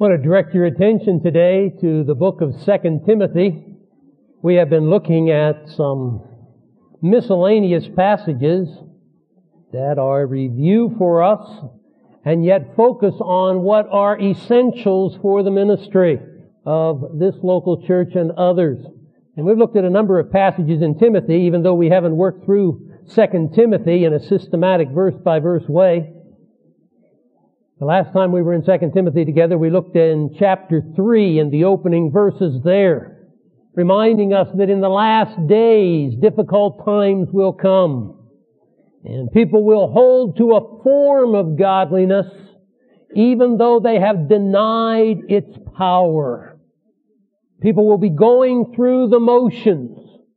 I want to direct your attention today to the book of 2 Timothy. We have been looking at some miscellaneous passages that are review for us and yet focus on what are essentials for the ministry of this local church and others. And we've looked at a number of passages in Timothy, even though we haven't worked through 2 Timothy in a systematic verse-by-verse way. The last time we were in 2 Timothy together, we looked in chapter 3 in the opening verses there, reminding us that in the last days, difficult times will come. And people will hold to a form of godliness, even though they have denied its power. People will be going through the motions,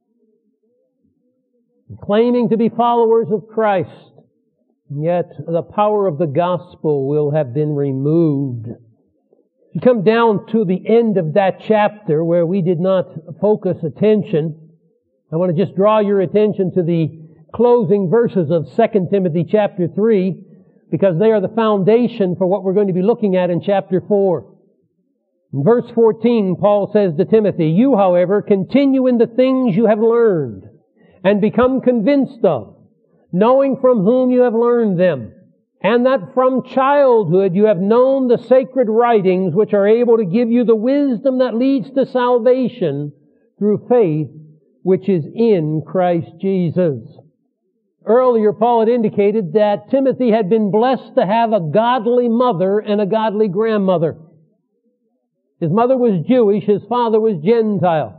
claiming to be followers of Christ. Yet the power of the gospel will have been removed. You come down to the end of that chapter where we did not focus attention. I want to just draw your attention to the closing verses of 2 Timothy chapter 3, because they are the foundation for what we're going to be looking at in chapter 4. In verse 14, Paul says to Timothy, "You, however, continue in the things you have learned and become convinced of, knowing from whom you have learned them, and that from childhood you have known the sacred writings which are able to give you the wisdom that leads to salvation through faith which is in Christ Jesus." Earlier, Paul had indicated that Timothy had been blessed to have a godly mother and a godly grandmother. His mother was Jewish, his father was Gentile.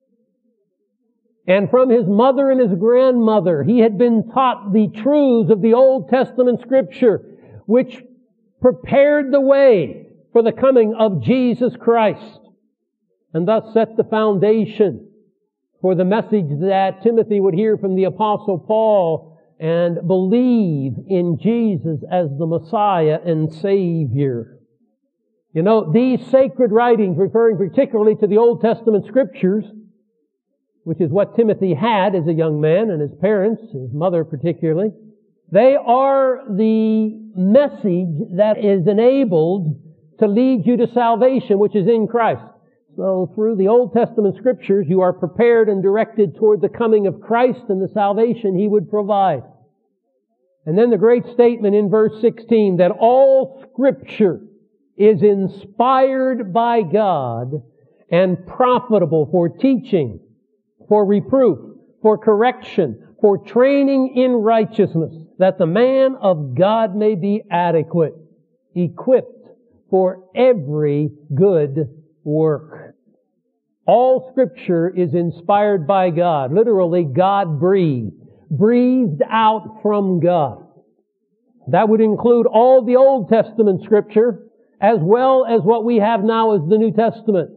And from his mother and his grandmother, he had been taught the truths of the Old Testament Scripture, which prepared the way for the coming of Jesus Christ, and thus set the foundation for the message that Timothy would hear from the Apostle Paul and believe in Jesus as the Messiah and Savior. You know, these sacred writings, referring particularly to the Old Testament Scriptures, which is what Timothy had as a young man, and his parents, his mother particularly, they are the message that is enabled to lead you to salvation, which is in Christ. So through the Old Testament Scriptures, you are prepared and directed toward the coming of Christ and the salvation He would provide. And then the great statement in verse 16 that all Scripture is inspired by God and profitable for teaching, for reproof, for correction, for training in righteousness, that the man of God may be adequate, equipped for every good work. All Scripture is inspired by God, literally God-breathed, breathed out from God. That would include all the Old Testament Scripture, as well as what we have now as the New Testament.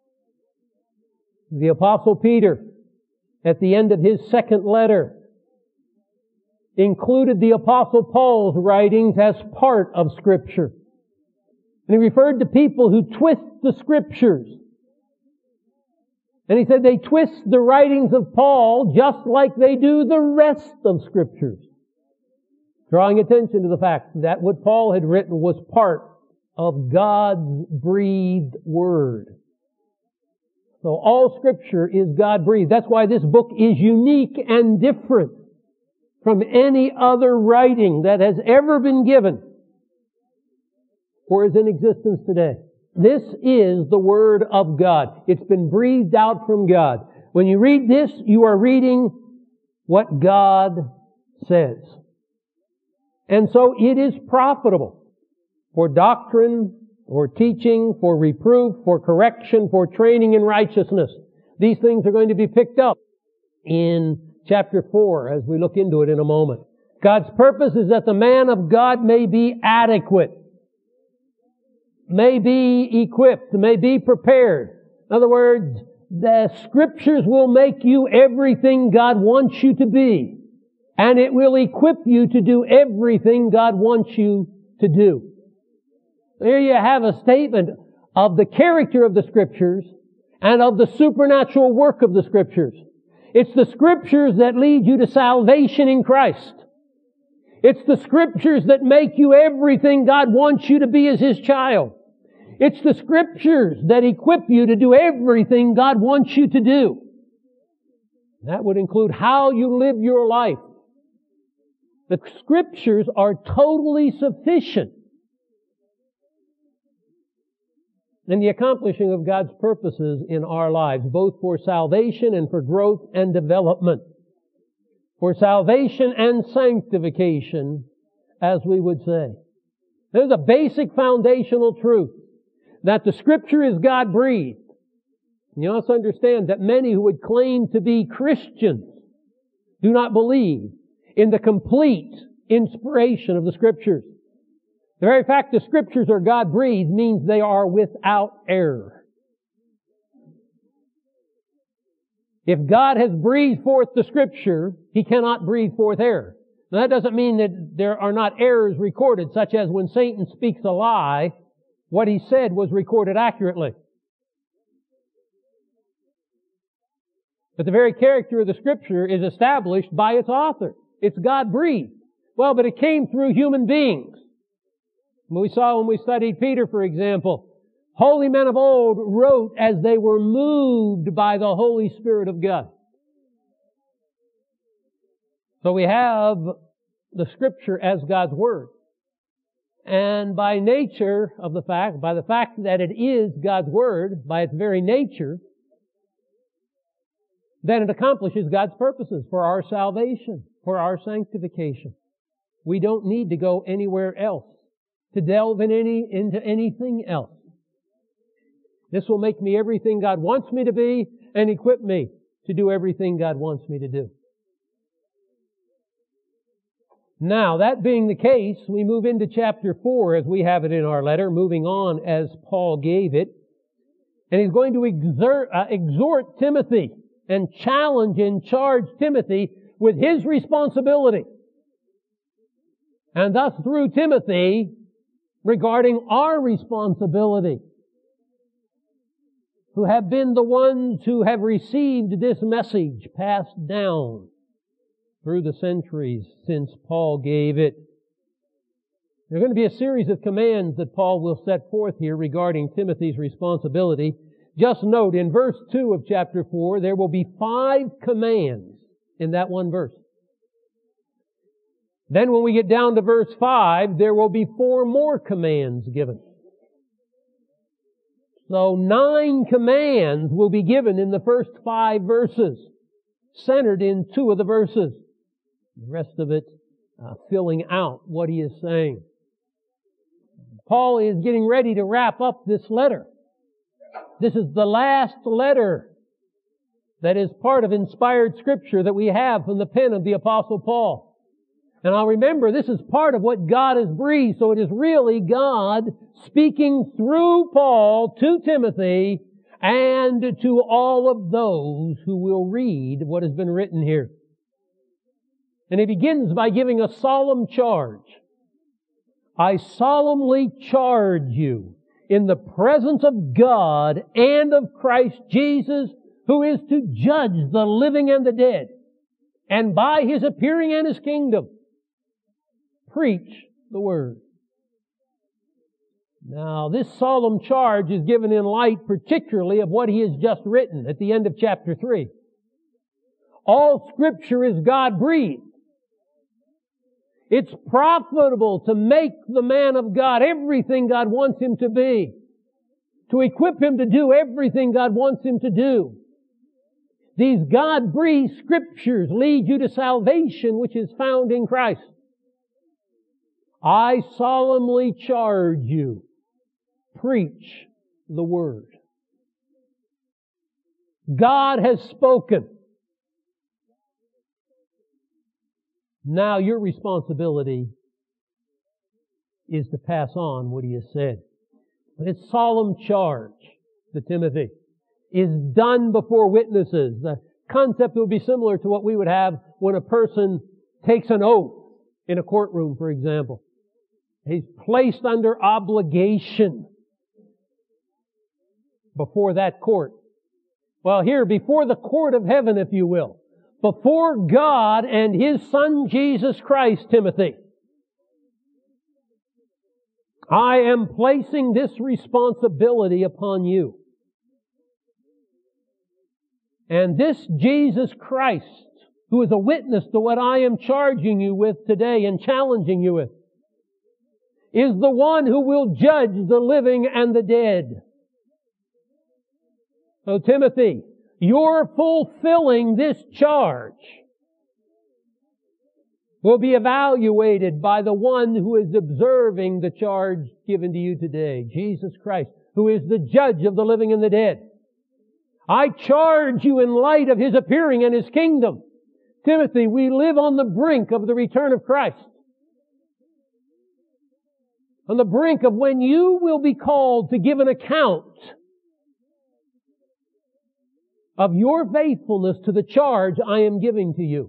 The Apostle Peter, at the end of his second letter, included the Apostle Paul's writings as part of Scripture. And he referred to people who twist the Scriptures. And he said they twist the writings of Paul just like they do the rest of Scriptures. Drawing attention to the fact that what Paul had written was part of God's breathed Word. So all Scripture is God-breathed. That's why this book is unique and different from any other writing that has ever been given or is in existence today. This is the Word of God. It's been breathed out from God. When you read this, you are reading what God says. And so it is profitable for doctrine, for teaching, for reproof, for correction, for training in righteousness. These things are going to be picked up in chapter 4 as we look into it in a moment. God's purpose is that the man of God may be adequate, may be equipped, may be prepared. In other words, the Scriptures will make you everything God wants you to be, and it will equip you to do everything God wants you to do. There you have a statement of the character of the Scriptures and of the supernatural work of the Scriptures. It's the Scriptures that lead you to salvation in Christ. It's the Scriptures that make you everything God wants you to be as His child. It's the Scriptures that equip you to do everything God wants you to do. That would include how you live your life. The Scriptures are totally sufficient in the accomplishing of God's purposes in our lives, both for salvation and for growth and development. For salvation and sanctification, as we would say. There's a basic foundational truth that the Scripture is God-breathed. You must understand that many who would claim to be Christians do not believe in the complete inspiration of the Scriptures. The very fact the Scriptures are God-breathed means they are without error. If God has breathed forth the Scripture, He cannot breathe forth error. Now that doesn't mean that there are not errors recorded, such as when Satan speaks a lie, what he said was recorded accurately. But the very character of the Scripture is established by its author. It's God-breathed. Well, but it came through human beings. We saw when we studied Peter, for example, holy men of old wrote as they were moved by the Holy Spirit of God. So we have the Scripture as God's Word. And by nature of the fact, by the fact that it is God's Word, by its very nature, then it accomplishes God's purposes for our salvation, for our sanctification. We don't need to go anywhere else to delve into anything else. This will make me everything God wants me to be and equip me to do everything God wants me to do. Now, that being the case, we move into chapter 4 as we have it in our letter, moving on as Paul gave it. And he's going to exhort Timothy and challenge and charge Timothy with his responsibility. And thus through Timothy, regarding our responsibility, who have been the ones who have received this message passed down through the centuries since Paul gave it. There are going to be a series of commands that Paul will set forth here regarding Timothy's responsibility. Just note, in verse 2 of chapter 4, there will be 5 commands in that one verse. Then when we get down to verse 5, there will be 4 more commands given. So 9 commands will be given in the first 5 verses, centered in 2 of the verses. The rest of it filling out what he is saying. Paul is getting ready to wrap up this letter. This is the last letter that is part of inspired Scripture that we have from the pen of the Apostle Paul. And I'll remember, this is part of what God has breathed, so it is really God speaking through Paul to Timothy and to all of those who will read what has been written here. And he begins by giving a solemn charge. I solemnly charge you in the presence of God and of Christ Jesus, who is to judge the living and the dead, and by His appearing in His kingdom, preach the Word. Now, this solemn charge is given in light particularly of what he has just written at the end of chapter 3. All Scripture is God-breathed. It's profitable to make the man of God everything God wants him to be, to equip him to do everything God wants him to do. These God-breathed Scriptures lead you to salvation, which is found in Christ. I solemnly charge you, preach the Word. God has spoken. Now your responsibility is to pass on what He has said. This solemn charge to Timothy is done before witnesses. The concept would be similar to what we would have when a person takes an oath in a courtroom, for example. He's placed under obligation before that court. Well, here, before the court of heaven, if you will. Before God and His Son, Jesus Christ, Timothy. I am placing this responsibility upon you. And this Jesus Christ, who is a witness to what I am charging you with today and challenging you with, is the one who will judge the living and the dead. So Timothy, your fulfilling this charge will be evaluated by the one who is observing the charge given to you today, Jesus Christ, who is the judge of the living and the dead. I charge you in light of His appearing and His kingdom. Timothy, we live on the brink of the return of Christ. On the brink of when you will be called to give an account of your faithfulness to the charge I am giving to you.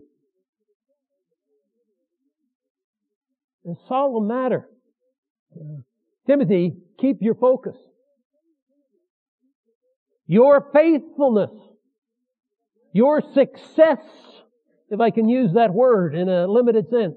A solemn matter. Timothy, keep your focus. Your faithfulness, your success, if I can use that word in a limited sense,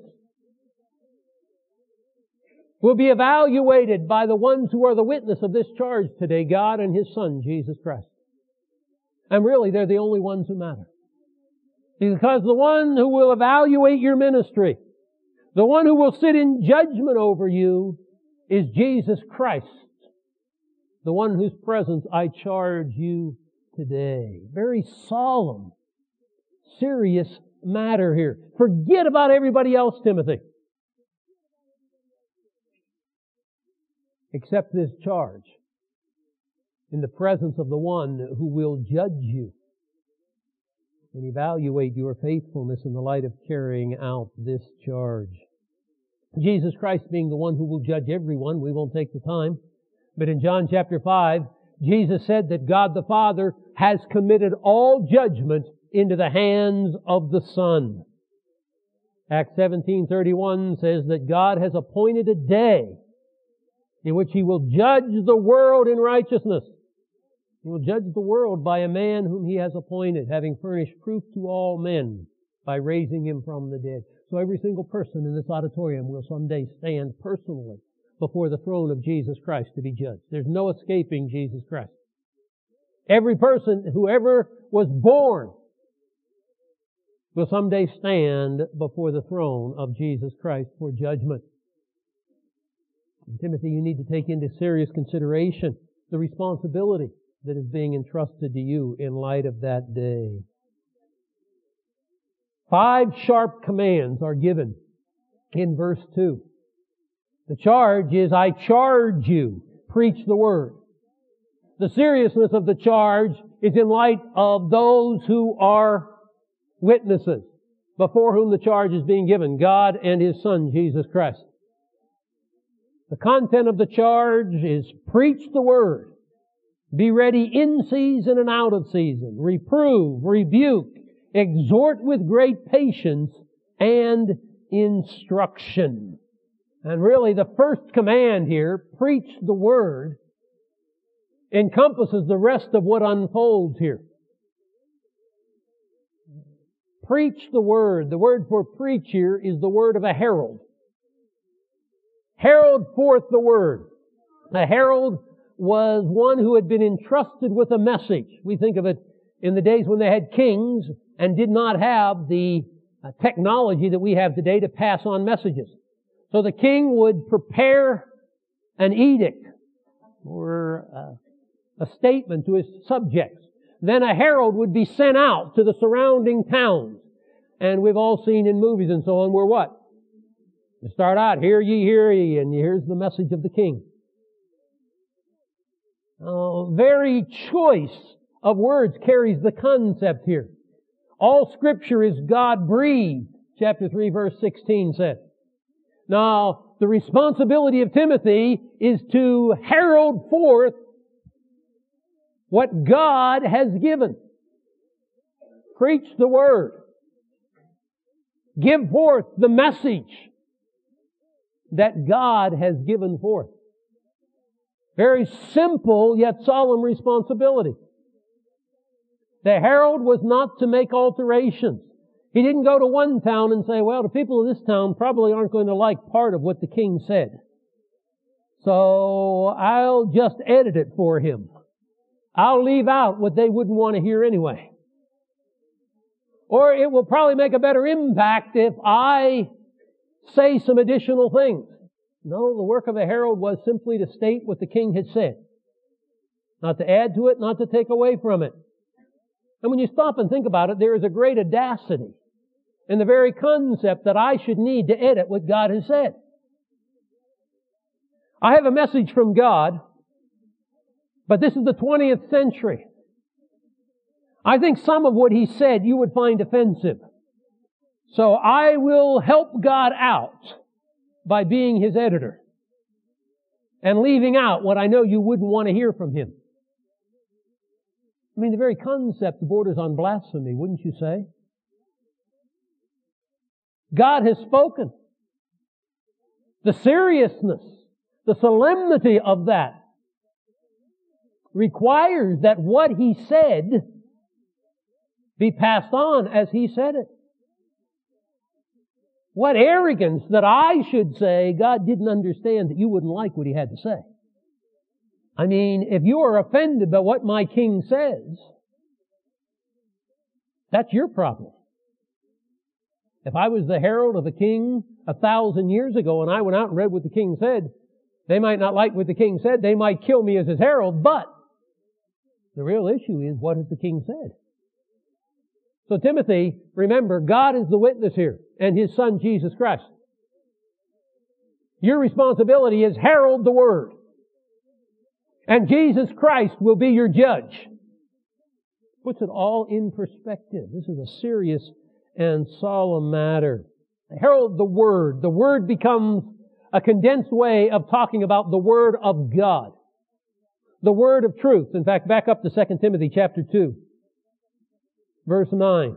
will be evaluated by the ones who are the witness of this charge today, God and His Son, Jesus Christ. And really, they're the only ones who matter. Because the one who will evaluate your ministry, the one who will sit in judgment over you, is Jesus Christ, the one whose presence I charge you today. Very solemn, serious matter here. Forget about everybody else, Timothy, except this charge in the presence of the one who will judge you and evaluate your faithfulness in the light of carrying out this charge. Jesus Christ being the one who will judge everyone, we won't take the time. But in John chapter 5, Jesus said that God the Father has committed all judgment into the hands of the Son. Acts 17:31 says that God has appointed a day in which He will judge the world in righteousness. He will judge the world by a man whom He has appointed, having furnished proof to all men by raising Him from the dead. So every single person in this auditorium will someday stand personally before the throne of Jesus Christ to be judged. There's no escaping Jesus Christ. Every person who ever was born will someday stand before the throne of Jesus Christ for judgment. And Timothy, you need to take into serious consideration the responsibility that is being entrusted to you in light of that day. 5 sharp commands are given in verse 2. The charge is, I charge you, preach the Word. The seriousness of the charge is in light of those who are witnesses before whom the charge is being given, God and His Son, Jesus Christ. The content of the charge is preach the Word. Be ready in season and out of season. Reprove, rebuke, exhort with great patience and instruction. And really the first command here, preach the Word, encompasses the rest of what unfolds here. Preach the Word. The word for preach here is the word of a herald. Herald forth the Word. A herald was one who had been entrusted with a message. We think of it in the days when they had kings and did not have the technology that we have today to pass on messages. So the king would prepare an edict or a statement to his subjects. Then a herald would be sent out to the surrounding towns. And we've all seen in movies and so on where what? You start out, hear ye, and here's the message of the king. Very choice of words carries the concept here. All Scripture is God-breathed, chapter 3, verse 16 said. Now, the responsibility of Timothy is to herald forth what God has given. Preach the Word. Give forth the message that God has given forth. Very simple yet solemn responsibility. The herald was not to make alterations. He didn't go to one town and say, well, the people of this town probably aren't going to like part of what the king said. So I'll just edit it for him. I'll leave out what they wouldn't want to hear anyway. Or it will probably make a better impact if I say some additional things. No, the work of a herald was simply to state what the king had said. Not to add to it, not to take away from it. And when you stop and think about it, there is a great audacity in the very concept that I should need to edit what God has said. I have a message from God, but this is the 20th century. I think some of what He said you would find offensive. So I will help God out by being His editor and leaving out what I know you wouldn't want to hear from Him. I mean, the very concept borders on blasphemy, wouldn't you say? God has spoken. The seriousness, the solemnity of that requires that what He said be passed on as He said it. What arrogance that I should say God didn't understand that you wouldn't like what He had to say. I mean, if you are offended by what my king says, that's your problem. If I was the herald of a king 1,000 years ago and I went out and read what the king said, they might not like what the king said. They might kill me as his herald, but the real issue is, what has the king said? So Timothy, remember, God is the witness here, and His Son Jesus Christ. Your responsibility is herald the Word. And Jesus Christ will be your judge. Puts it all in perspective. This is a serious and solemn matter. Herald the Word. The Word becomes a condensed way of talking about the Word of God. The Word of truth. In fact, back up to 2 Timothy chapter 2. Verse 9.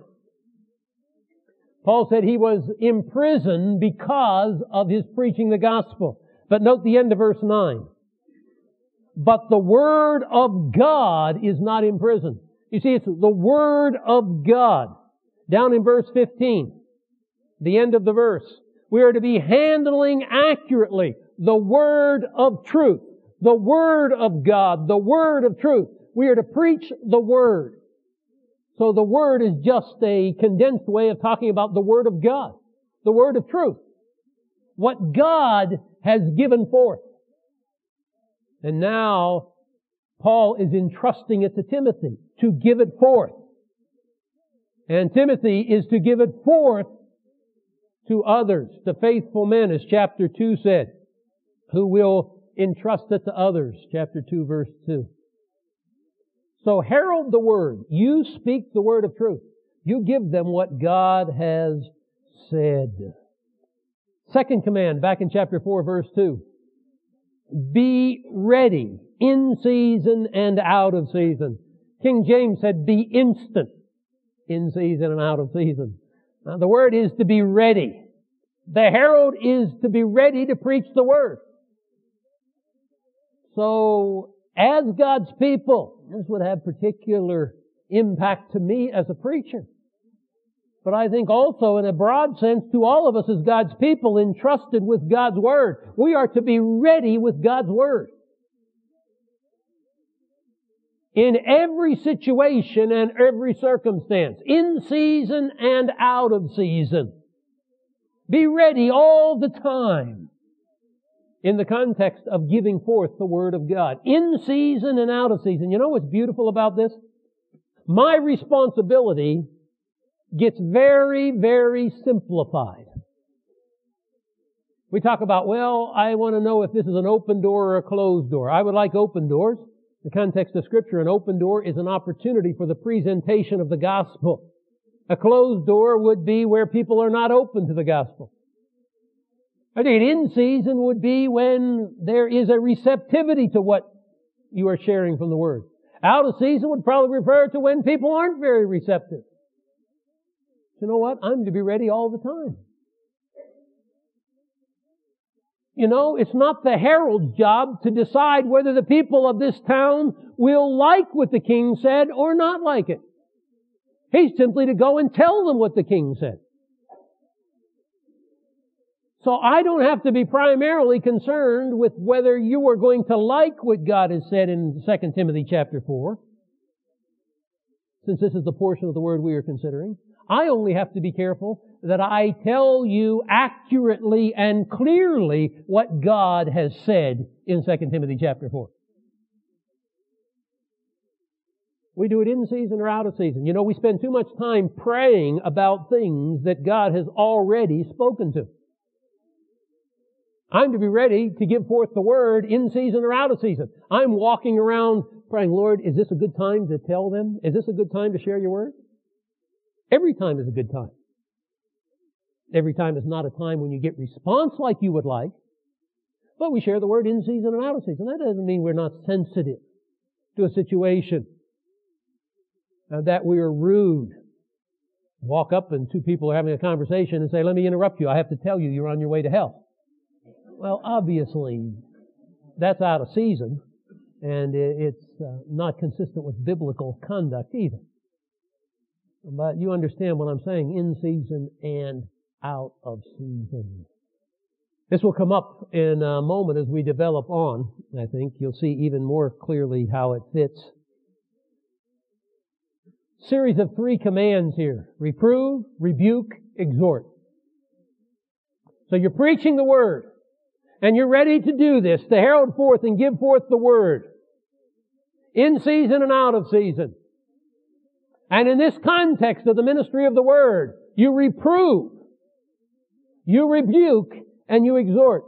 Paul said he was imprisoned because of his preaching the gospel. But note the end of verse 9. But the Word of God is not imprisoned. You see, it's the Word of God. Down in verse 15, the end of the verse, we are to be handling accurately the Word of truth. The Word of God, the Word of truth. We are to preach the Word. So the Word is just a condensed way of talking about the Word of God, the Word of truth. What God has given forth. And now Paul is entrusting it to Timothy to give it forth. And Timothy is to give it forth to others, to faithful men, as chapter 2 said, who will entrust it to others, chapter 2, verse 2. So herald the Word. You speak the word of truth. You give them what God has said. Second command, back in chapter 4, verse 2. Be ready in season and out of season. King James said, be instant in season and out of season. Now, the word is to be ready. The herald is to be ready to preach the Word. So, as God's people, this would have particular impact to me as a preacher. But I think also in a broad sense to all of us as God's people entrusted with God's Word. We are to be ready with God's Word. In every situation and every circumstance. In season and out of season. Be ready all the time. In the context of giving forth the Word of God. In season and out of season. You know what's beautiful about this? My responsibility gets very, very simplified. We talk about, well, I want to know if this is an open door or a closed door. I would like open doors. In the context of Scripture, an open door is an opportunity for the presentation of the gospel. A closed door would be where people are not open to the gospel. I think in season would be when there is a receptivity to what you are sharing from the Word. Out of season would probably refer to when people aren't very receptive. You know what? I'm to be ready all the time. You know, it's not the herald's job to decide whether the people of this town will like what the king said or not like it. He's simply to go and tell them what the king said. So I don't have to be primarily concerned with whether you are going to like what God has said in 2 Timothy chapter 4, since this is the portion of the Word we are considering. I only have to be careful that I tell you accurately and clearly what God has said in 2 Timothy chapter 4. We do it in season or out of season. You know, we spend too much time praying about things that God has already spoken to. I'm to be ready to give forth the Word in season or out of season. I'm walking around praying, Lord, is this a good time to tell them? Is this a good time to share your Word? Every time is a good time. Every time is not a time when you get response like you would like, but we share the Word in season and out of season. That doesn't mean we're not sensitive to a situation, that we are rude. Walk up and two people are having a conversation and say, let me interrupt you. I have to tell you, you're on your way to hell. Well, obviously, that's out of season, and it's not consistent with biblical conduct either. But you understand what I'm saying, in season and out of season. This will come up in a moment as we develop on. I think you'll see even more clearly how it fits. Series of 3 commands here. Reprove, rebuke, exhort. So you're preaching the Word. And you're ready to do this, to herald forth and give forth the Word. In season and out of season. And in this context of the ministry of the Word, you reprove, you rebuke, and you exhort.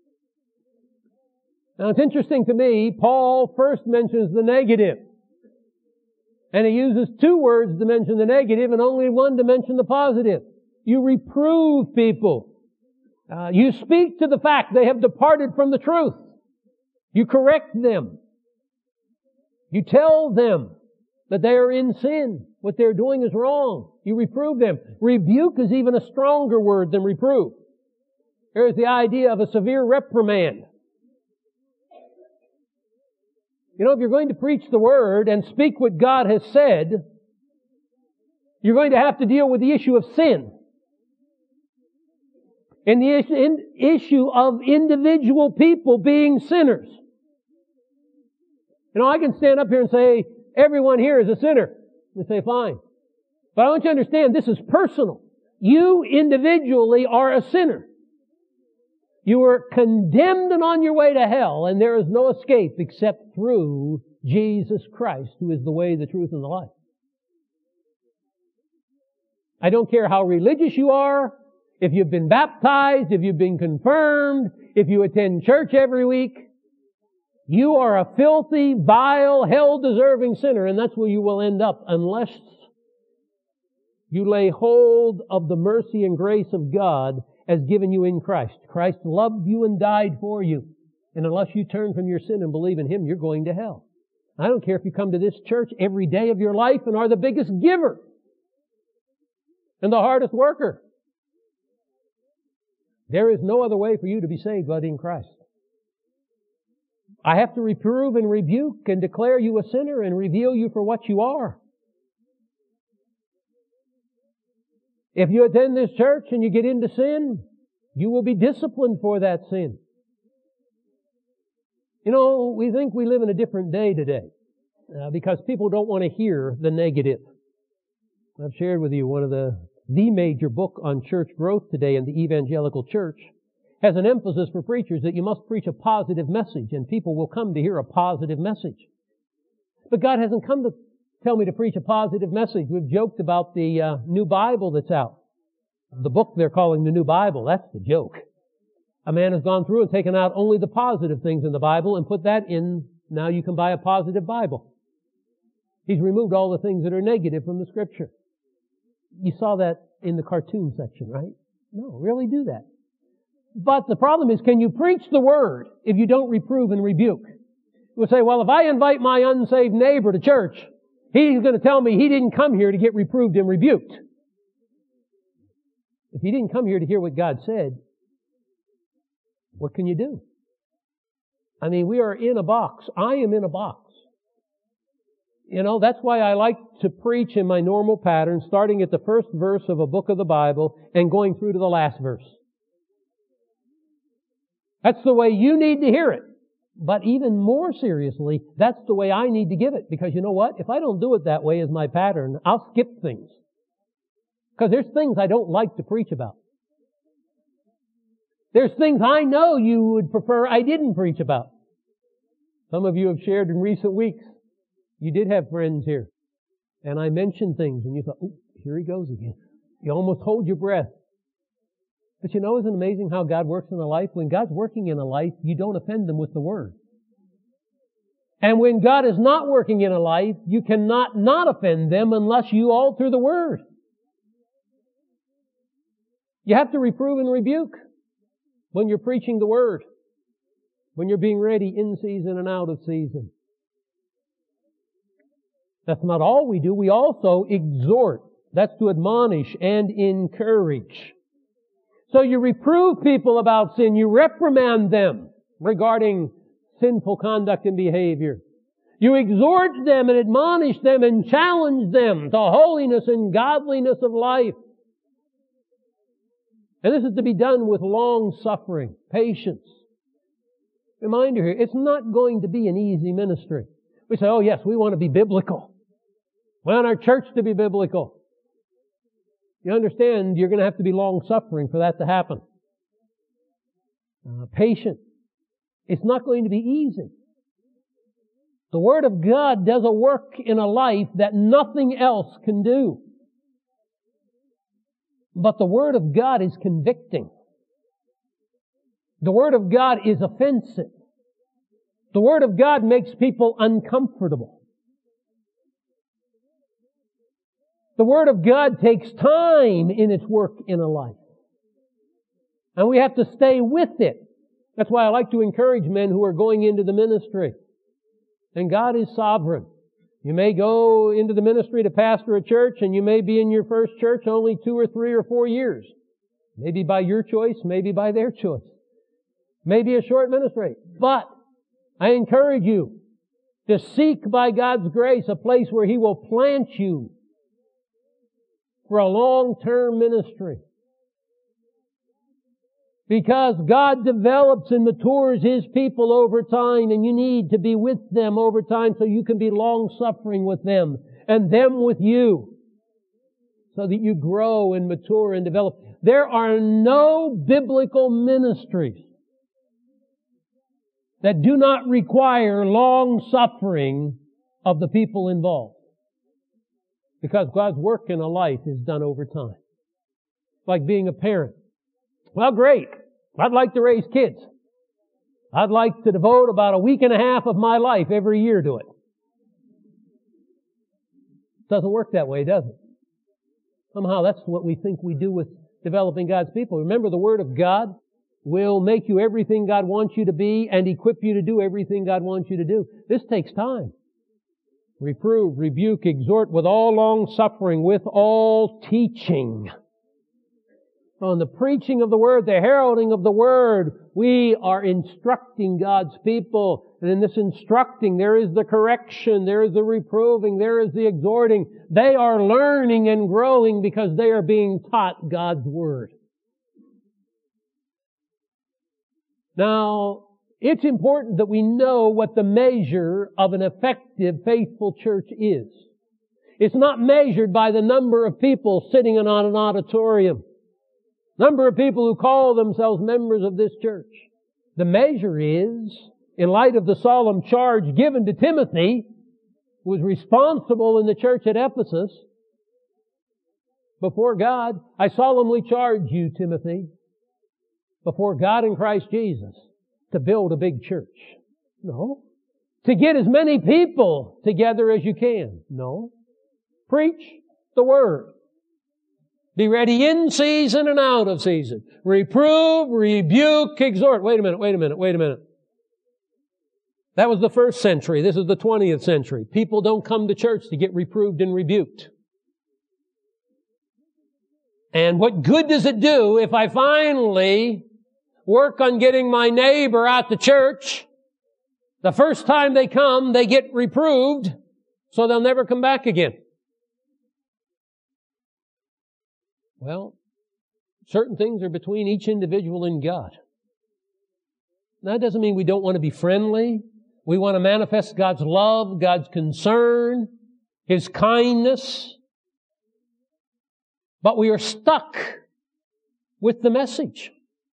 Now it's interesting to me, Paul first mentions the negative. And he uses 2 words to mention the negative and only 1 to mention the positive. You reprove people. You speak to the fact they have departed from the truth. You correct them. You tell them that they are in sin. What they're doing is wrong. You reprove them. Rebuke is even a stronger word than reprove. There's the idea of a severe reprimand. You know, if you're going to preach the Word and speak what God has said, you're going to have to deal with the issue of sin. And the issue of individual people being sinners. You know, I can stand up here and say, everyone here is a sinner. You say, fine. But I want you to understand, this is personal. You individually are a sinner. You are condemned and on your way to hell, and there is no escape except through Jesus Christ, who is the way, the truth, and the life. I don't care how religious you are, if you've been baptized, if you've been confirmed, if you attend church every week, you are a filthy, vile, hell-deserving sinner, and that's where you will end up unless you lay hold of the mercy and grace of God as given you in Christ. Christ loved you and died for you. And unless you turn from your sin and believe in Him, you're going to hell. I don't care if you come to this church every day of your life and are the biggest giver and the hardest worker. There is no other way for you to be saved but in Christ. I have to reprove and rebuke and declare you a sinner and reveal you for what you are. If you attend this church and you get into sin, you will be disciplined for that sin. You know, we think we live in a different day today because people don't want to hear the negative. I've shared with you one of the major book on church growth today in the evangelical church has an emphasis for preachers that you must preach a positive message, and people will come to hear a positive message. But God hasn't come to tell me to preach a positive message. We've joked about the new Bible that's out. The book they're calling the New Bible, that's the joke. A man has gone through and taken out only the positive things in the Bible and put that in, now you can buy a positive Bible. He's removed all the things that are negative from the Scripture. You saw that in the cartoon section, right? No, really do that. But the problem is, can you preach the Word if you don't reprove and rebuke? We'll say, well, if I invite my unsaved neighbor to church, he's going to tell me he didn't come here to get reproved and rebuked. If he didn't come here to hear what God said, what can you do? I mean, we are in a box. I am in a box. You know, that's why I like to preach in my normal pattern, starting at the first verse of a book of the Bible and going through to the last verse. That's the way you need to hear it. But even more seriously, that's the way I need to give it. Because you know what? If I don't do it that way as my pattern, I'll skip things. Because there's things I don't like to preach about. There's things I know you would prefer I didn't preach about. Some of you have shared in recent weeks. You did have friends here. And I mentioned things and you thought, oh, here he goes again. You almost hold your breath. But you know, isn't it amazing how God works in a life? When God's working in a life, you don't offend them with the Word. And when God is not working in a life, you cannot not offend them unless you alter the Word. You have to reprove and rebuke when you're preaching the Word, when you're being ready in season and out of season. That's not all we do. We also exhort. That's to admonish and encourage. So you reprove people about sin. You reprimand them regarding sinful conduct and behavior. You exhort them and admonish them and challenge them to holiness and godliness of life. And this is to be done with long suffering, patience. Reminder here, it's not going to be an easy ministry. We say, oh yes, we want to be biblical. We want our church to be biblical. You understand, you're going to have to be long-suffering for that to happen. Patient. It's not going to be easy. The Word of God does a work in a life that nothing else can do. But the Word of God is convicting. The Word of God is offensive. The Word of God makes people uncomfortable. The Word of God takes time in its work in a life. And we have to stay with it. That's why I like to encourage men who are going into the ministry. And God is sovereign. You may go into the ministry to pastor a church, and you may be in your first church only 2 or 3 or 4 years. Maybe by your choice, maybe by their choice. Maybe a short ministry. But I encourage you to seek by God's grace a place where He will plant you for a long-term ministry. Because God develops and matures His people over time, and you need to be with them over time so you can be long-suffering with them and them with you, so that you grow and mature and develop. There are no biblical ministries that do not require long-suffering of the people involved. Because God's work in a life is done over time. Like being a parent. Well, great. I'd like to raise kids. I'd like to devote about a week and a half of my life every year to it. Doesn't work that way, does it? Somehow that's what we think we do with developing God's people. Remember, the Word of God will make you everything God wants you to be and equip you to do everything God wants you to do. This takes time. Reprove, rebuke, exhort with all long suffering, with all teaching. On the preaching of the Word, the heralding of the Word, we are instructing God's people. And in this instructing, there is the correction, there is the reproving, there is the exhorting. They are learning and growing because they are being taught God's Word. Now, it's important that we know what the measure of an effective, faithful church is. It's not measured by the number of people sitting in an auditorium. Number of people who call themselves members of this church. The measure is, in light of the solemn charge given to Timothy, who was responsible in the church at Ephesus, before God, I solemnly charge you, Timothy, before God and Christ Jesus, to build a big church. No. To get as many people together as you can. No. Preach the Word. Be ready in season and out of season. Reprove, rebuke, exhort. Wait a minute. That was the first century. This is the 20th century. People don't come to church to get reproved and rebuked. And what good does it do if I finally work on getting my neighbor out to church? The first time they come, they get reproved, so they'll never come back again. Well, certain things are between each individual and God. That doesn't mean we don't want to be friendly. We want to manifest God's love, God's concern, His kindness. But we are stuck with the message.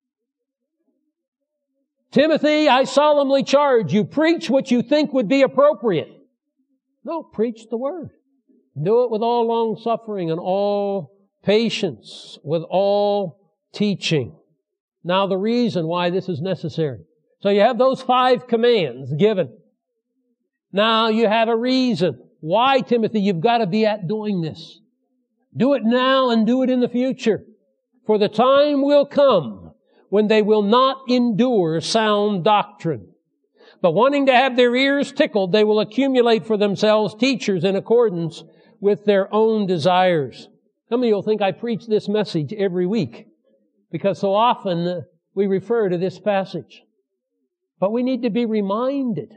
Timothy, I solemnly charge you, preach what you think would be appropriate. No, preach the Word. Do it with all long suffering and all patience, with all teaching. Now the reason why this is necessary. So you have those 5 commands given. Now you have a reason. Why, Timothy, you've got to be at doing this. Do it now and do it in the future. For the time will come when they will not endure sound doctrine. But wanting to have their ears tickled, they will accumulate for themselves teachers in accordance with their own desires. Some of you will think I preach this message every week because so often we refer to this passage. But we need to be reminded.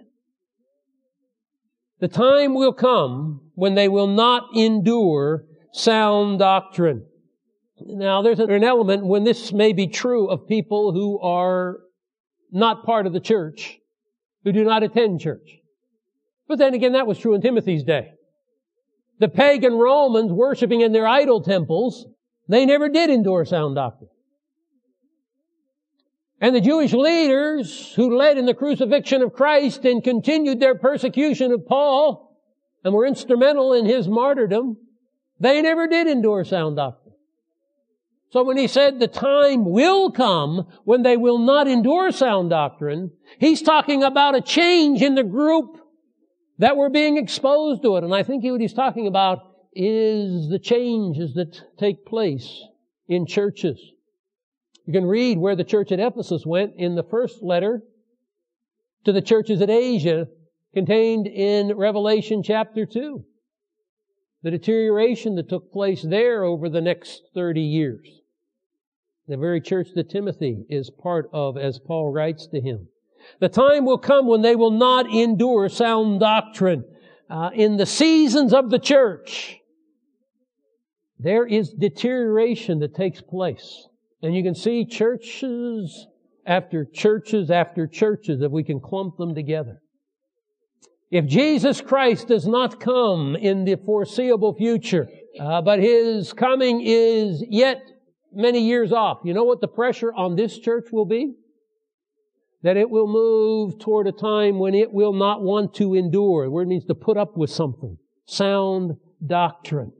The time will come when they will not endure sound doctrine. Now, there's an element when this may be true of people who are not part of the church, who do not attend church. But then again, that was true in Timothy's day. The pagan Romans worshiping in their idol temples, they never did endure sound doctrine. And the Jewish leaders who led in the crucifixion of Christ and continued their persecution of Paul and were instrumental in his martyrdom, they never did endure sound doctrine. So when he said the time will come when they will not endure sound doctrine, he's talking about a change in the group that were being exposed to it. And I think what he's talking about is the changes that take place in churches. You can read where the church at Ephesus went in the first letter to the churches at Asia, contained in Revelation chapter 2. The deterioration that took place there over the next 30 years. The very church that Timothy is part of, as Paul writes to him. The time will come when they will not endure sound doctrine. In the seasons of the church, there is deterioration that takes place. And you can see churches after churches after churches, if we can clump them together. If Jesus Christ does not come in the foreseeable future, but His coming is yet many years off, you know what the pressure on this church will be? That it will move toward a time when it will not want to endure, where it needs to put up with something. Sound doctrine.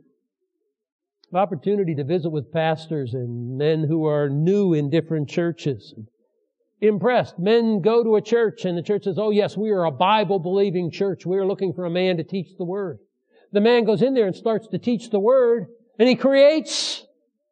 I have opportunity to visit with pastors and men who are new in different churches. Impressed. Men go to a church and the church says, oh yes, we are a Bible-believing church. We are looking for a man to teach the Word. The man goes in there and starts to teach the Word, and he creates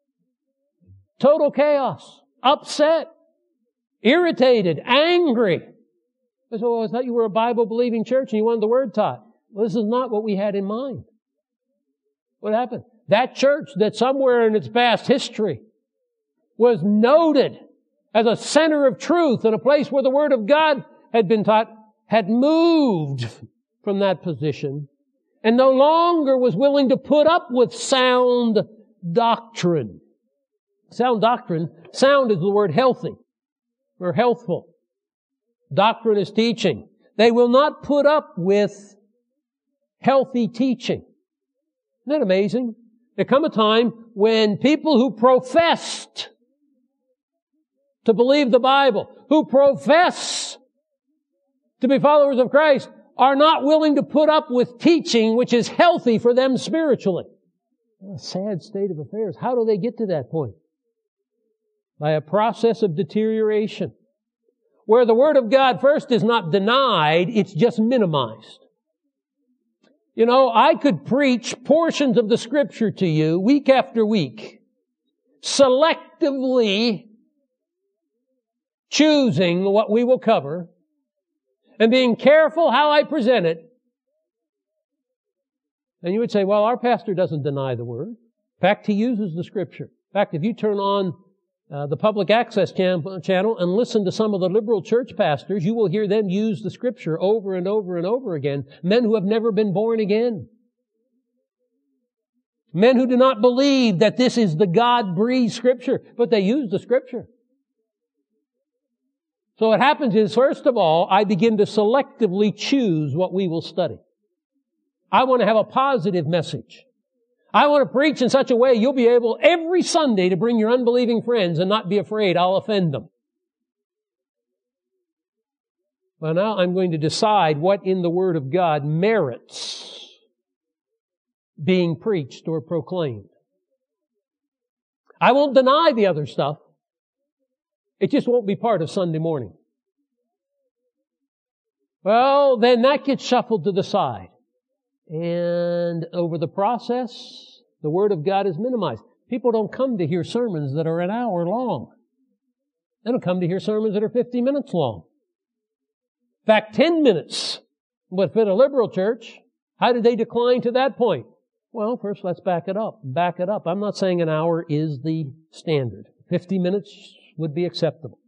total chaos, upset, irritated, angry. I said, well, I thought you were a Bible-believing church and you wanted the Word taught. Well, this is not what we had in mind. What happened? That church that somewhere in its past history was noted as a center of truth and a place where the Word of God had been taught, had moved from that position and no longer was willing to put up with sound doctrine. Sound doctrine, sound is the word healthy or healthful. Doctrine is teaching. They will not put up with healthy teaching. Isn't that amazing? There come a time when people who professed to believe the Bible, who profess to be followers of Christ, are not willing to put up with teaching which is healthy for them spiritually. A sad state of affairs. How do they get to that point? By a process of deterioration, where the Word of God first is not denied, it's just minimized. You know, I could preach portions of the Scripture to you week after week, selectively choosing what we will cover and being careful how I present it. And you would say, well, our pastor doesn't deny the Word. In fact, he uses the Scripture. In fact, if you turn on the public access channel and listen to some of the liberal church pastors, you will hear them use the Scripture over and over and over again. Men who have never been born again. Men who do not believe that this is the God-breathed Scripture, but they use the Scripture. So what happens is, first of all, I begin to selectively choose what we will study. I want to have a positive message. I want to preach in such a way you'll be able every Sunday to bring your unbelieving friends and not be afraid I'll offend them. Well, now I'm going to decide what in the Word of God merits being preached or proclaimed. I won't deny the other stuff. It just won't be part of Sunday morning. Well, then that gets shuffled to the side. And over the process, the Word of God is minimized. People don't come to hear sermons that are an hour long. They don't come to hear sermons that are 50 minutes long. In fact, 10 minutes. But for the liberal church, how did they decline to that point? Well, first let's back it up. Back it up. I'm not saying an hour is the standard. 50 minutes would be acceptable.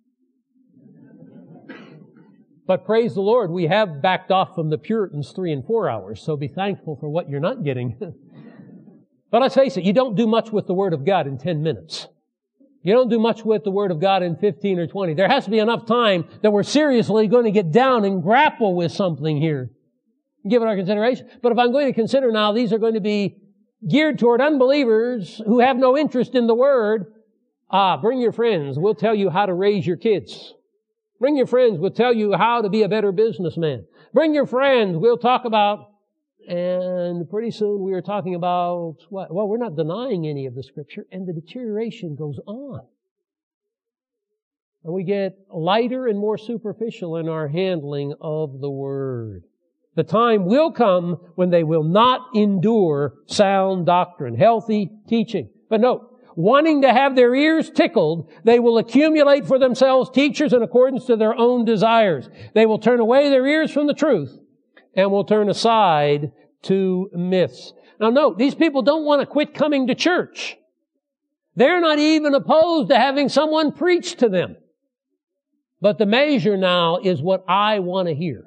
But praise the Lord, we have backed off from the Puritans 3 and 4 hours, so be thankful for what you're not getting. But let's face it, you don't do much with the Word of God in 10 minutes. You don't do much with the Word of God in 15 or 20. There has to be enough time that we're seriously going to get down and grapple with something here. Give it our consideration. But if I'm going to consider now, these are going to be geared toward unbelievers who have no interest in the Word. Bring your friends. We'll tell you how to raise your kids. Bring your friends. We'll tell you how to be a better businessman. Bring your friends. We'll talk about, and pretty soon we are talking about what? Well, we're not denying any of the Scripture, and the deterioration goes on. And we get lighter and more superficial in our handling of the Word. The time will come when they will not endure sound doctrine, healthy teaching. But note, wanting to have their ears tickled, they will accumulate for themselves teachers in accordance to their own desires. They will turn away their ears from the truth and will turn aside to myths. Now note, these people don't want to quit coming to church. They're not even opposed to having someone preach to them. But the measure now is what I want to hear.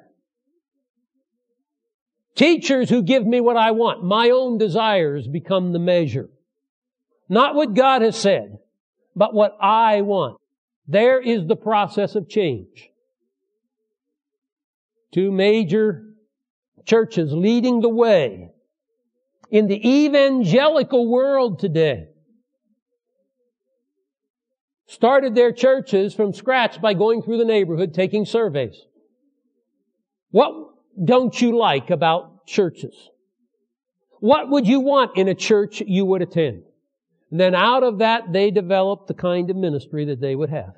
Teachers who give me what I want, my own desires become the measure. Not what God has said, but what I want. There is the process of change. Two major churches leading the way in the evangelical world today started their churches from scratch by going through the neighborhood taking surveys. What don't you like about churches? What would you want in a church you would attend? And then out of that, they developed the kind of ministry that they would have.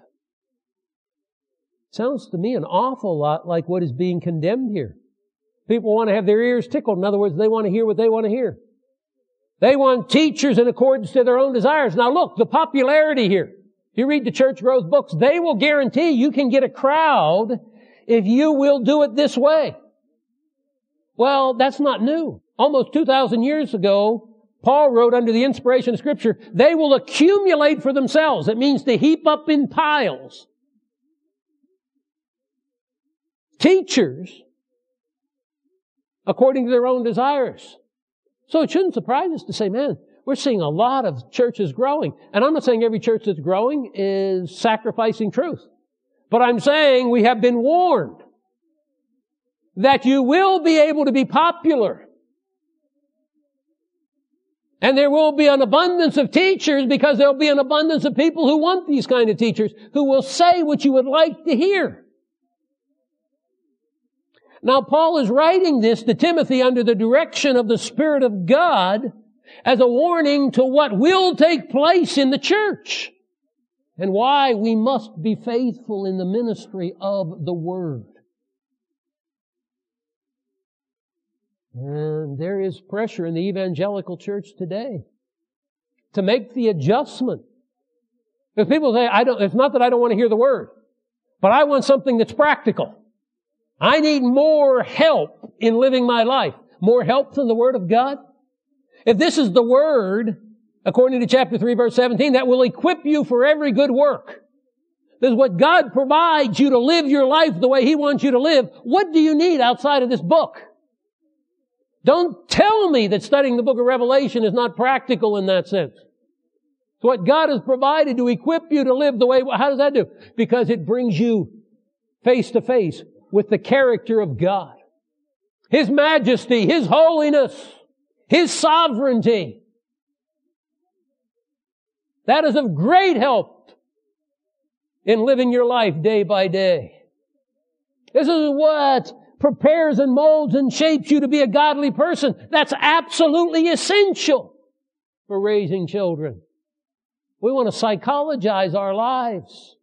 Sounds to me an awful lot like what is being condemned here. People want to have their ears tickled. In other words, they want to hear what they want to hear. They want teachers in accordance to their own desires. Now look, the popularity here. If you read the church growth books, they will guarantee you can get a crowd if you will do it this way. Well, that's not new. Almost 2,000 years ago, Paul wrote under the inspiration of Scripture, they will accumulate for themselves. It means to heap up in piles. Teachers, according to their own desires. So it shouldn't surprise us to say, man, we're seeing a lot of churches growing. And I'm not saying every church that's growing is sacrificing truth. But I'm saying we have been warned that you will be able to be popular. And there will be an abundance of teachers because there will be an abundance of people who want these kind of teachers who will say what you would like to hear. Now, Paul is writing this to Timothy under the direction of the Spirit of God as a warning to what will take place in the church and why we must be faithful in the ministry of the Word. And there is pressure in the evangelical church today to make the adjustment. Because people say, it's not that I don't want to hear the Word, but I want something that's practical. I need more help in living my life. More help than the Word of God. If this is the Word, according to chapter 3, verse 17, that will equip you for every good work. This is what God provides you to live your life the way He wants you to live. What do you need outside of this book? Don't tell me that studying the book of Revelation is not practical in that sense. It's what God has provided to equip you to live the way. How does that do? Because it brings you face to face with the character of God. His majesty, His holiness, His sovereignty. That is of great help in living your life day by day. This is what prepares and molds and shapes you to be a godly person. That's absolutely essential for raising children. We want to psychologize our lives.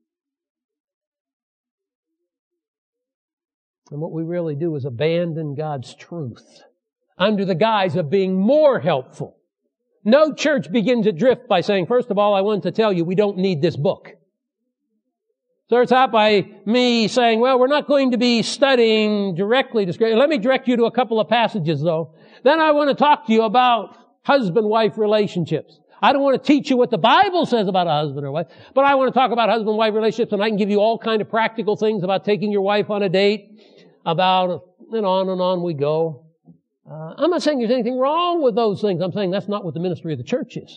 And what we really do is abandon God's truth under the guise of being more helpful. No church begins adrift by saying, first of all, I want to tell you we don't need this book. Starts out by me saying, well, we're not going to be studying directly to Scripture. Let me direct you to a couple of passages, though. Then I want to talk to you about husband-wife relationships. I don't want to teach you what the Bible says about a husband or wife, but I want to talk about husband-wife relationships, and I can give you all kind of practical things about taking your wife on a date, about, and on we go. I'm not saying there's anything wrong with those things. I'm saying that's not what the ministry of the church is.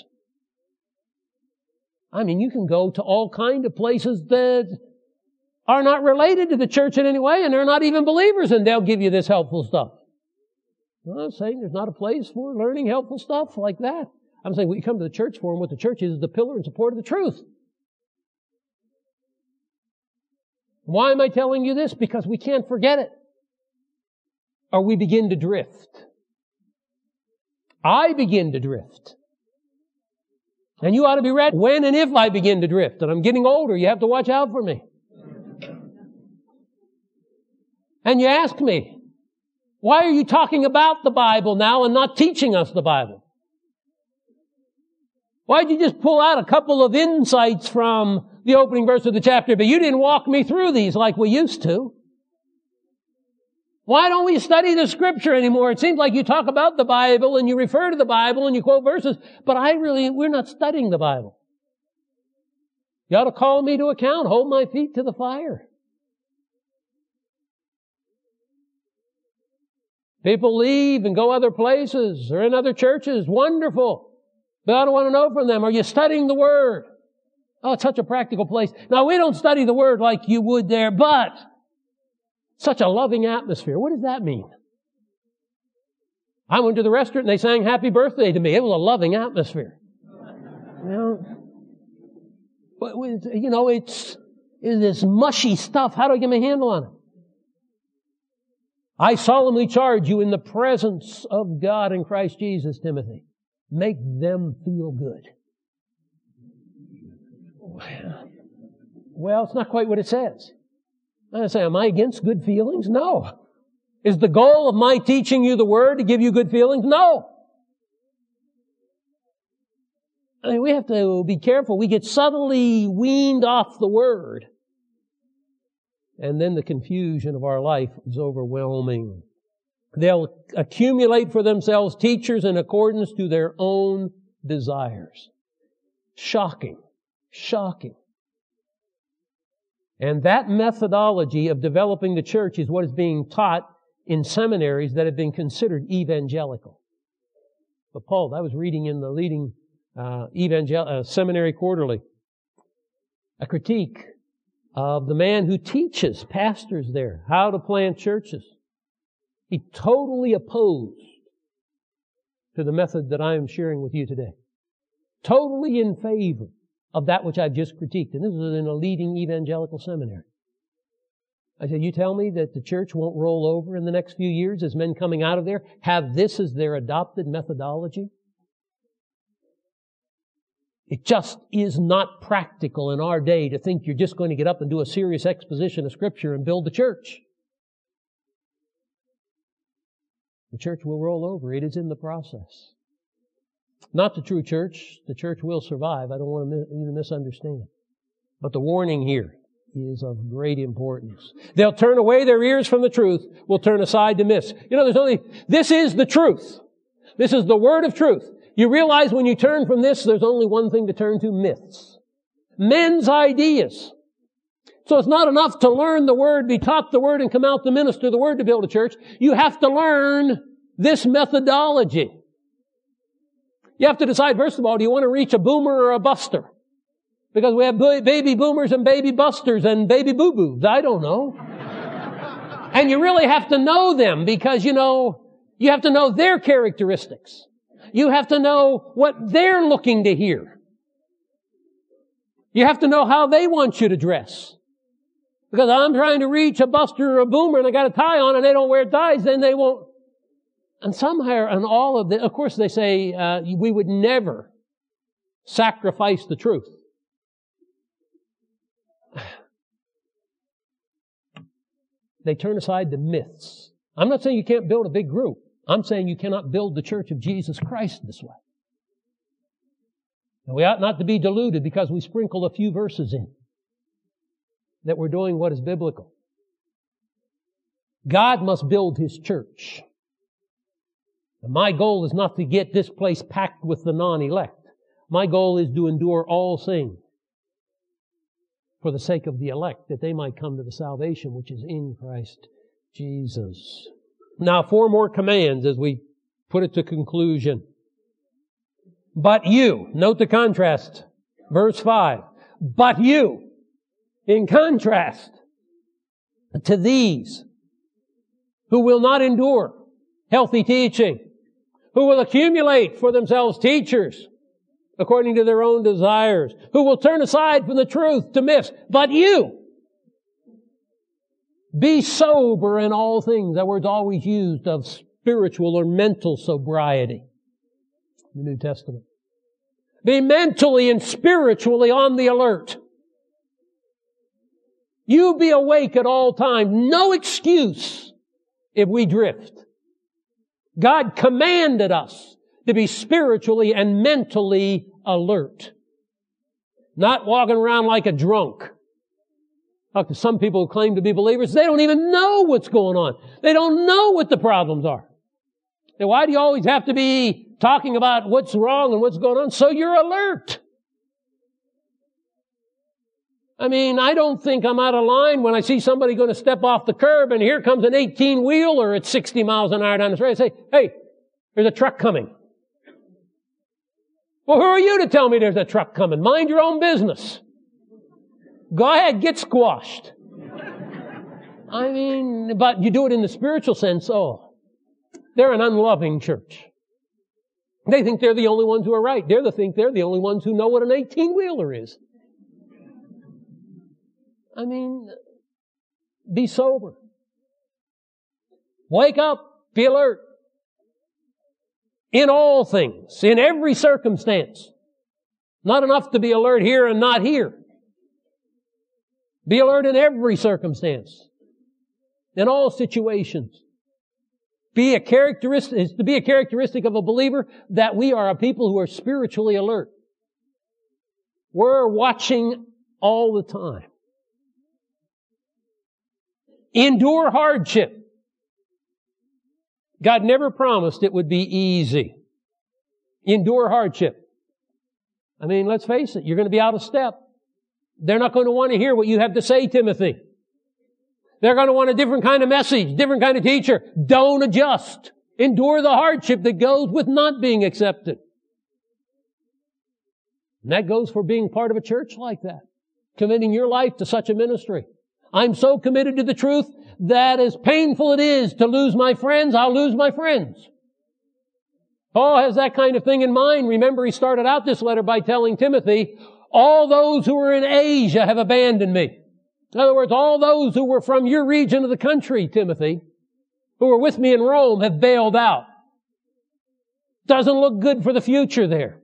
I mean, you can go to all kind of places that are not related to the church in any way, and they're not even believers, and they'll give you this helpful stuff. I'm saying there's not a place for learning helpful stuff like that. I'm saying what you come to the church for, and what the church is the pillar and support of the truth. Why am I telling you this? Because we can't forget it, or we begin to drift. I begin to drift. And you ought to be ready when and if I begin to drift. And I'm getting older. You have to watch out for me. And you ask me, why are you talking about the Bible now and not teaching us the Bible? Why'd you just pull out a couple of insights from the opening verse of the chapter, but you didn't walk me through these like we used to? Why don't we study the Scripture anymore? It seems like you talk about the Bible and you refer to the Bible and you quote verses, but we're not studying the Bible. You ought to call me to account, hold my feet to the fire. People leave and go other places or in other churches. Wonderful. But I don't want to know from them, are you studying the Word? Oh, it's such a practical place. Now, we don't study the Word like you would there, but such a loving atmosphere. What does that mean? I went to the restaurant and they sang happy birthday to me. It was a loving atmosphere. But it's this mushy stuff. How do I get my handle on it? I solemnly charge you in the presence of God and Christ Jesus, Timothy, make them feel good. Well, it's not quite what it says. I say, am I against good feelings? No. Is the goal of my teaching you the Word to give you good feelings? No. I mean, we have to be careful. We get subtly weaned off the Word. And then the confusion of our life is overwhelming. They'll accumulate for themselves teachers in accordance to their own desires. Shocking. Shocking. And that methodology of developing the church is what is being taught in seminaries that have been considered evangelical. But Paul, I was reading in the leading seminary quarterly a critique of the man who teaches pastors there how to plant churches. He totally opposed to the method that I am sharing with you today. Totally in favor of that which I've just critiqued. And this is in a leading evangelical seminary. I said, you tell me that the church won't roll over in the next few years as men coming out of there have this as their adopted methodology? It just is not practical in our day to think you're just going to get up and do a serious exposition of Scripture and build the church. The church will roll over. It is in the process. Not the true church. The church will survive. I don't want you to misunderstand. But the warning here is of great importance. They'll turn away their ears from the truth, will turn aside to myths. This is the truth. This is the word of truth. You realize when you turn from this, there's only one thing to turn to: myths. Men's ideas. So it's not enough to learn the Word, be taught the Word, and come out to minister the Word to build a church. You have to learn this methodology. You have to decide, first of all, do you want to reach a boomer or a buster? Because we have baby boomers and baby busters and baby boo-boos. I don't know. And you really have to know them because, you have to know their characteristics. You have to know what they're looking to hear. You have to know how they want you to dress. Because I'm trying to reach a buster or a boomer and I got a tie on and they don't wear ties, then they won't. And somehow, and all of this, of course they say, we would never sacrifice the truth. They turn aside the myths. I'm not saying you can't build a big group. I'm saying you cannot build the church of Jesus Christ this way. And we ought not to be deluded because we sprinkle a few verses in that we're doing what is biblical. God must build His church. And my goal is not to get this place packed with the non-elect. My goal is to endure all things for the sake of the elect, that they might come to the salvation which is in Christ Jesus. Now, 4 more commands as we put it to conclusion. But you, note the contrast, verse 5. But you, in contrast to these who will not endure healthy teaching, who will accumulate for themselves teachers according to their own desires, who will turn aside from the truth to myths. But you, be sober in all things. That word's always used of spiritual or mental sobriety in the New Testament. Be mentally and spiritually on the alert. You be awake at all times. No excuse if we drift. God commanded us to be spiritually and mentally alert. Not walking around like a drunk. Talk to some people who claim to be believers. They don't even know what's going on. They don't know what the problems are. And why do you always have to be talking about what's wrong and what's going on? So you're alert. I mean, I don't think I'm out of line when I see somebody going to step off the curb and here comes an 18-wheeler at 60 miles an hour down the street. I say, hey, there's a truck coming. Well, who are you to tell me there's a truck coming? Mind your own business. Go ahead, get squashed. I mean, but you do it in the spiritual sense. Oh, they're an unloving church. They think they're the only ones who are right. They think they're the only ones who know what an 18-wheeler is. I mean, be sober. Wake up. Be alert. In all things, in every circumstance. Not enough to be alert here and not here. Be alert in every circumstance. In all situations. To be a characteristic of a believer that we are a people who are spiritually alert. We're watching all the time. Endure hardship. God never promised it would be easy. Endure hardship. I mean, let's face it, you're going to be out of step. They're not going to want to hear what you have to say, Timothy. They're going to want a different kind of message, different kind of teacher. Don't adjust. Endure the hardship that goes with not being accepted. And that goes for being part of a church like that. Committing your life to such a ministry. I'm so committed to the truth that as painful it is to lose my friends, I'll lose my friends. Paul has that kind of thing in mind. Remember, he started out this letter by telling Timothy, all those who are in Asia have abandoned me. In other words, all those who were from your region of the country, Timothy, who were with me in Rome have bailed out. Doesn't look good for the future there.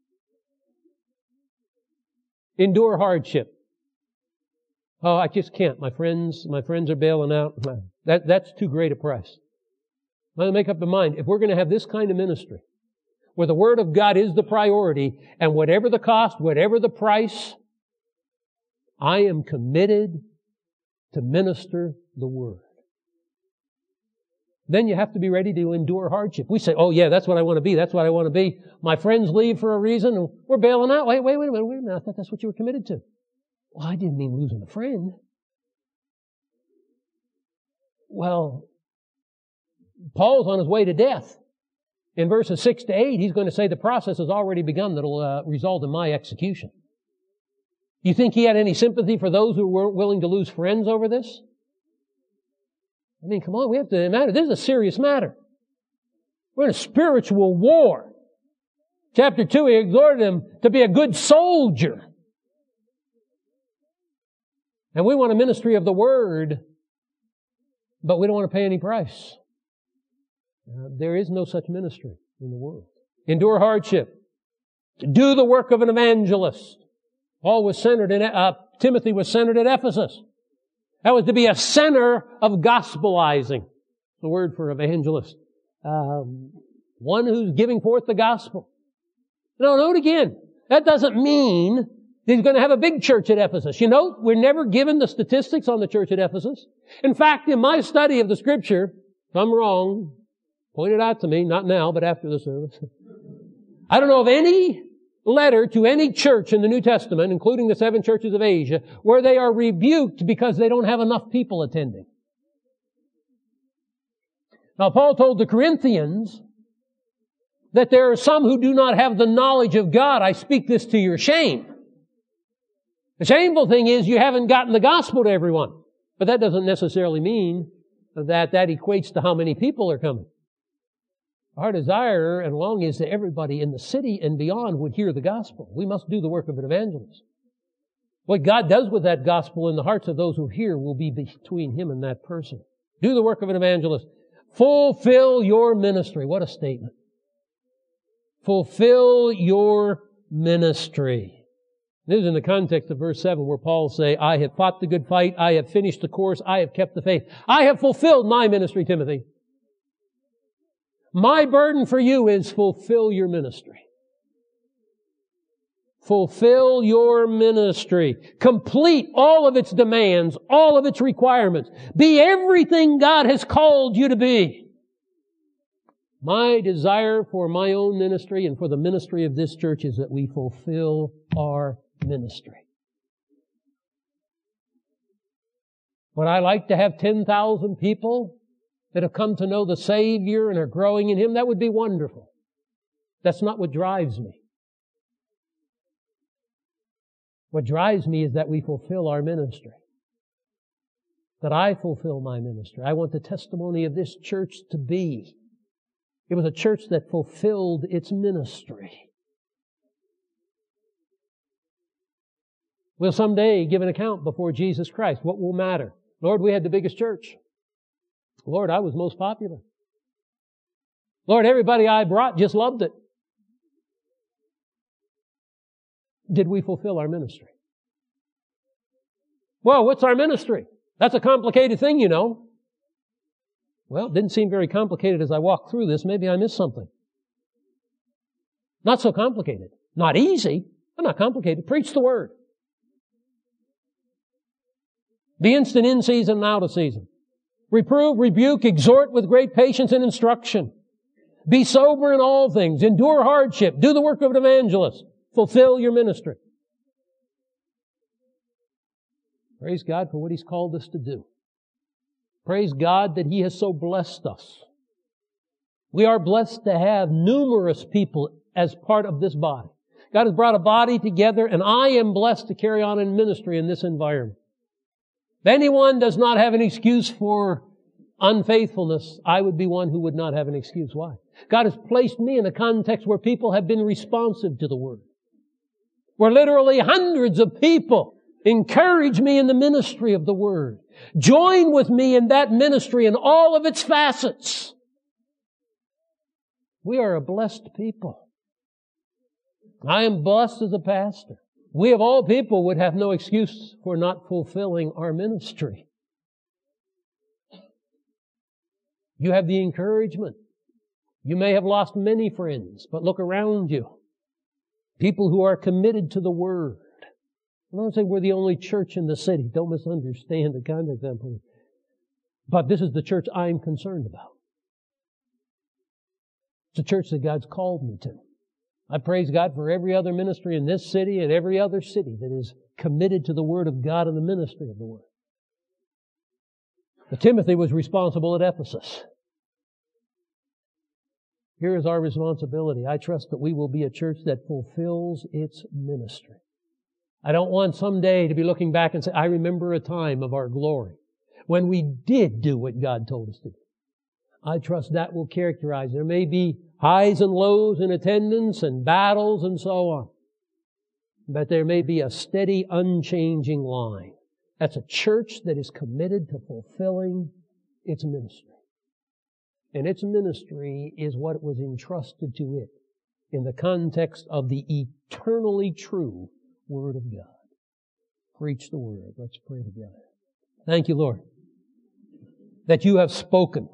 Endure hardship. Oh, I just can't. My friends are bailing out. That's too great a price. I'm going to make up my mind. If we're going to have this kind of ministry, where the Word of God is the priority, and whatever the cost, whatever the price, I am committed to minister the Word. Then you have to be ready to endure hardship. We say, oh yeah, that's what I want to be. That's what I want to be. My friends leave for a reason, and we're bailing out. Wait a minute. I thought that's what you were committed to. Well, I didn't mean losing a friend. Well, Paul's on his way to death. In verses 6 to 8, he's going to say the process has already begun that will result in my execution. You think he had any sympathy for those who weren't willing to lose friends over this? I mean, come on, we have to matter. This is a serious matter. We're in a spiritual war. Chapter 2, he exhorted them to be a good soldier. And we want a ministry of the Word, but we don't want to pay any price. There is no such ministry in the world. Endure hardship. Do the work of an evangelist. Timothy was centered at Ephesus. That was to be a center of gospelizing. The word for evangelist. One who's giving forth the gospel. No, note again. That doesn't mean he's going to have a big church at Ephesus. You know, we're never given the statistics on the church at Ephesus. In fact, in my study of the Scripture, if I'm wrong, point it out to me, not now, but after the service. I don't know of any letter to any church in the New Testament, including the 7 churches of Asia, where they are rebuked because they don't have enough people attending. Now, Paul told the Corinthians that there are some who do not have the knowledge of God. I speak this to your shame. The shameful thing is you haven't gotten the gospel to everyone. But that doesn't necessarily mean that equates to how many people are coming. Our desire and longing is that everybody in the city and beyond would hear the gospel. We must do the work of an evangelist. What God does with that gospel in the hearts of those who hear will be between Him and that person. Do the work of an evangelist. Fulfill your ministry. What a statement. Fulfill your ministry. This is in the context of verse 7 where Paul say, I have fought the good fight, I have finished the course, I have kept the faith. I have fulfilled my ministry, Timothy. My burden for you is fulfill your ministry. Fulfill your ministry. Complete all of its demands, all of its requirements. Be everything God has called you to be. My desire for my own ministry and for the ministry of this church is that we fulfill our ministry. Would I like to have 10,000 people that have come to know the Savior and are growing in Him? That would be wonderful. That's not what drives me. What drives me is that we fulfill our ministry. That I fulfill my ministry. I want the testimony of this church to be. It was a church that fulfilled its ministry. We'll someday give an account before Jesus Christ. What will matter? Lord, we had the biggest church. Lord, I was most popular. Lord, everybody I brought just loved it. Did we fulfill our ministry? Well, what's our ministry? That's a complicated thing, you know. Well, it didn't seem very complicated as I walked through this. Maybe I missed something. Not so complicated. Not easy, but not complicated. Preach the Word. Be instant in season and out of season. Reprove, rebuke, exhort with great patience and instruction. Be sober in all things. Endure hardship. Do the work of an evangelist. Fulfill your ministry. Praise God for what He's called us to do. Praise God that He has so blessed us. We are blessed to have numerous people as part of this body. God has brought a body together, and I am blessed to carry on in ministry in this environment. If anyone does not have an excuse for unfaithfulness, I would be one who would not have an excuse. Why? God has placed me in a context where people have been responsive to the Word. Where literally hundreds of people encourage me in the ministry of the Word. Join with me in that ministry in all of its facets. We are a blessed people. I am blessed as a pastor. We of all people would have no excuse for not fulfilling our ministry. You have the encouragement. You may have lost many friends, but look around you. People who are committed to the Word. I don't say we're the only church in the city. Don't misunderstand the context I'm putting. But this is the church I'm concerned about. It's a church that God's called me to. I praise God for every other ministry in this city and every other city that is committed to the Word of God and the ministry of the Word. But Timothy was responsible at Ephesus. Here is our responsibility. I trust that we will be a church that fulfills its ministry. I don't want someday to be looking back and say, I remember a time of our glory. when we did do what God told us to do. I trust that will characterize. There may be highs and lows in attendance and battles and so on. But there may be a steady, unchanging line. That's a church that is committed to fulfilling its ministry. And its ministry is what was entrusted to it in the context of the eternally true Word of God. Preach the Word. Let's pray together. Thank you, Lord, that you have spoken.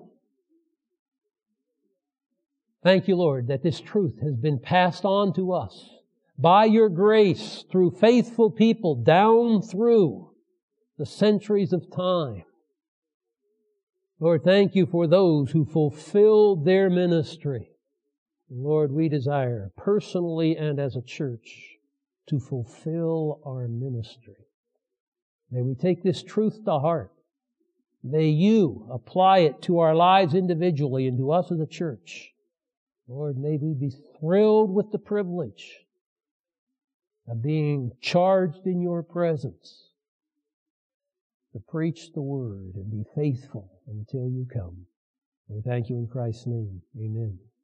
Thank you, Lord, that this truth has been passed on to us by your grace through faithful people down through the centuries of time. Lord, thank you for those who fulfilled their ministry. Lord, we desire personally and as a church to fulfill our ministry. May we take this truth to heart. May you apply it to our lives individually and to us as a church. Lord, may we be thrilled with the privilege of being charged in your presence to preach the Word and be faithful until you come. We thank you in Christ's name. Amen.